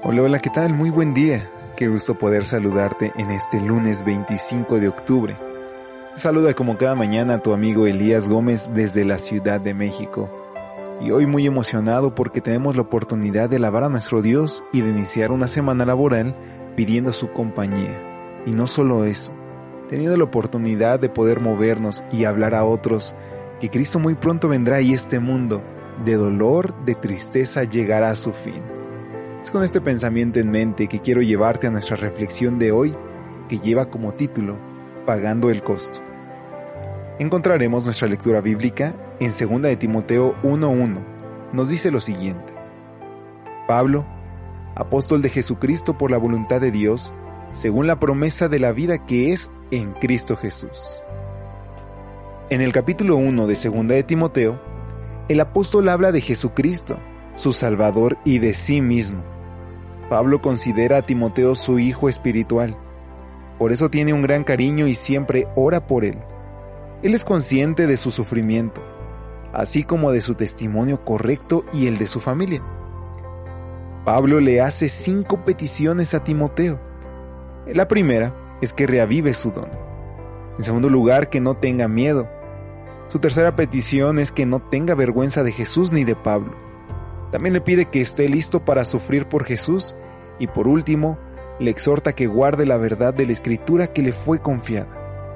Hola, hola, ¿qué tal? Muy buen día. Qué gusto poder saludarte en este lunes 25 de octubre. Saluda como cada mañana a tu amigo Elías Gómez desde la Ciudad de México. Y hoy muy emocionado porque tenemos la oportunidad de alabar a nuestro Dios y de iniciar una semana laboral pidiendo su compañía. Y no solo eso, teniendo la oportunidad de poder movernos y hablar a otros que Cristo muy pronto vendrá y este mundo de dolor, de tristeza llegará a su fin. Es con este pensamiento en mente que quiero llevarte a nuestra reflexión de hoy, que lleva como título, Pagando el costo. Encontraremos nuestra lectura bíblica en 2 de Timoteo 1:1. Nos dice lo siguiente: Pablo, apóstol de Jesucristo por la voluntad de Dios, según la promesa de la vida que es en Cristo Jesús. En el capítulo 1 de 2 de Timoteo, el apóstol habla de Jesucristo, su Salvador, y de sí mismo. Pablo considera a Timoteo su hijo espiritual. Por eso tiene un gran cariño y siempre ora por él. Él es consciente de su sufrimiento, así como de su testimonio correcto y el de su familia. Pablo le hace 5 peticiones a Timoteo. La primera es que reavive su don. En segundo lugar, que no tenga miedo. Su tercera petición es que no tenga vergüenza de Jesús ni de Pablo. También le pide que esté listo para sufrir por Jesús y por último, le exhorta que guarde la verdad de la Escritura que le fue confiada.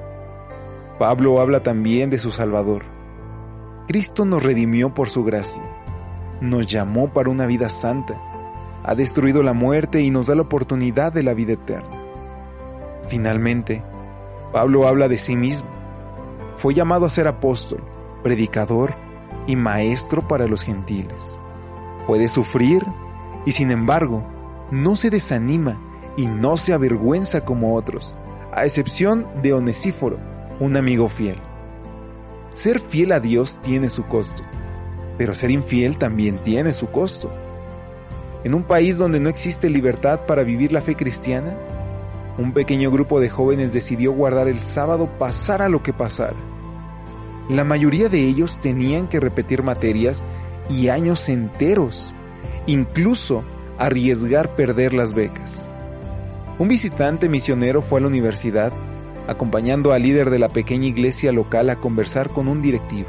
Pablo habla también de su Salvador. Cristo nos redimió por su gracia, nos llamó para una vida santa, ha destruido la muerte y nos da la oportunidad de la vida eterna. Finalmente, Pablo habla de sí mismo. Fue llamado a ser apóstol, predicador y maestro para los gentiles. Puede sufrir y sin embargo no se desanima y no se avergüenza como otros, a excepción de Onesíforo, un amigo fiel. Ser fiel a Dios tiene su costo, pero ser infiel también tiene su costo. En un país donde no existe libertad para vivir la fe cristiana, un pequeño grupo de jóvenes decidió guardar el sábado pasara lo que pasara. La mayoría de ellos tenían que repetir materias y años enteros, incluso arriesgar perder las becas. Un visitante misionero fue a la universidad, acompañando al líder de la pequeña iglesia local a conversar con un directivo.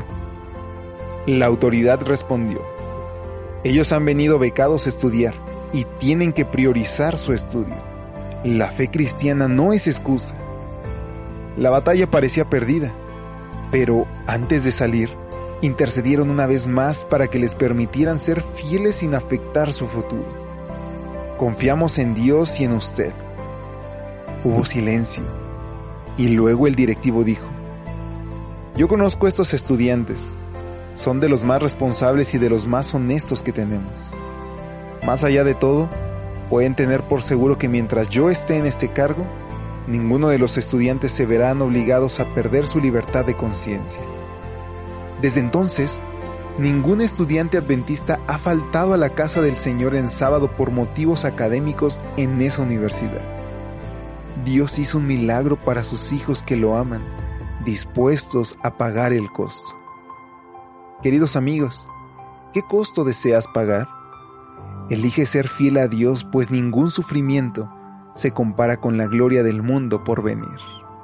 La autoridad respondió: ellos han venido becados a estudiar y tienen que priorizar su estudio. La fe cristiana no es excusa. La batalla parecía perdida, pero antes de salir, intercedieron una vez más para que les permitieran ser fieles sin afectar su futuro. Confiamos en Dios y en usted. Hubo silencio, y luego el directivo dijo: yo conozco a estos estudiantes, son de los más responsables y de los más honestos que tenemos. Más allá de todo, pueden tener por seguro que mientras yo esté en este cargo, ninguno de los estudiantes se verán obligados a perder su libertad de conciencia. Desde entonces, ningún estudiante adventista ha faltado a la casa del Señor en sábado por motivos académicos en esa universidad. Dios hizo un milagro para sus hijos que lo aman, dispuestos a pagar el costo. Queridos amigos, ¿qué costo deseas pagar? Elige ser fiel a Dios, pues ningún sufrimiento se compara con la gloria del mundo por venir.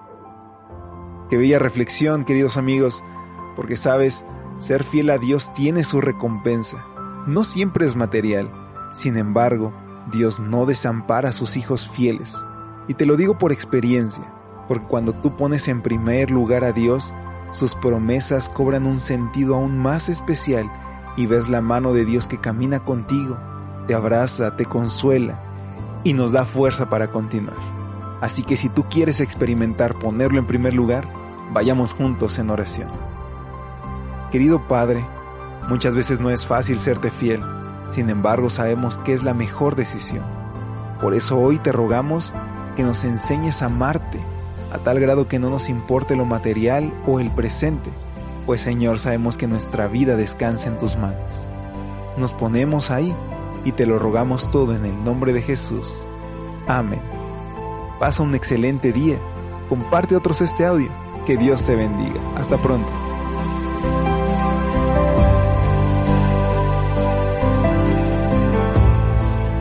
Qué bella reflexión, queridos amigos, porque sabes, ser fiel a Dios tiene su recompensa. No siempre es material. Sin embargo, Dios no desampara a sus hijos fieles. Y te lo digo por experiencia, porque cuando tú pones en primer lugar a Dios, sus promesas cobran un sentido aún más especial y ves la mano de Dios que camina contigo, te abraza, te consuela y nos da fuerza para continuar. Así que si tú quieres experimentar ponerlo en primer lugar, vayamos juntos en oración. Querido Padre, muchas veces no es fácil serte fiel, sin embargo sabemos que es la mejor decisión. Por eso hoy te rogamos que nos enseñes a amarte, a tal grado que no nos importe lo material o el presente, pues Señor, sabemos que nuestra vida descansa en tus manos. Nos ponemos ahí y te lo rogamos todo en el nombre de Jesús. Amén. Pasa un excelente día, comparte a otros este audio, que Dios te bendiga. Hasta pronto.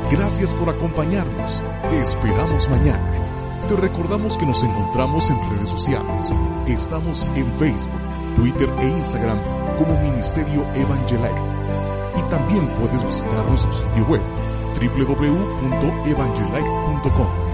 Gracias por acompañarnos. Te esperamos mañana. Te recordamos que nos encontramos en redes sociales. Estamos en Facebook, Twitter e Instagram como Ministerio Evangelike. Y también puedes visitar nuestro sitio web www.evangelike.com.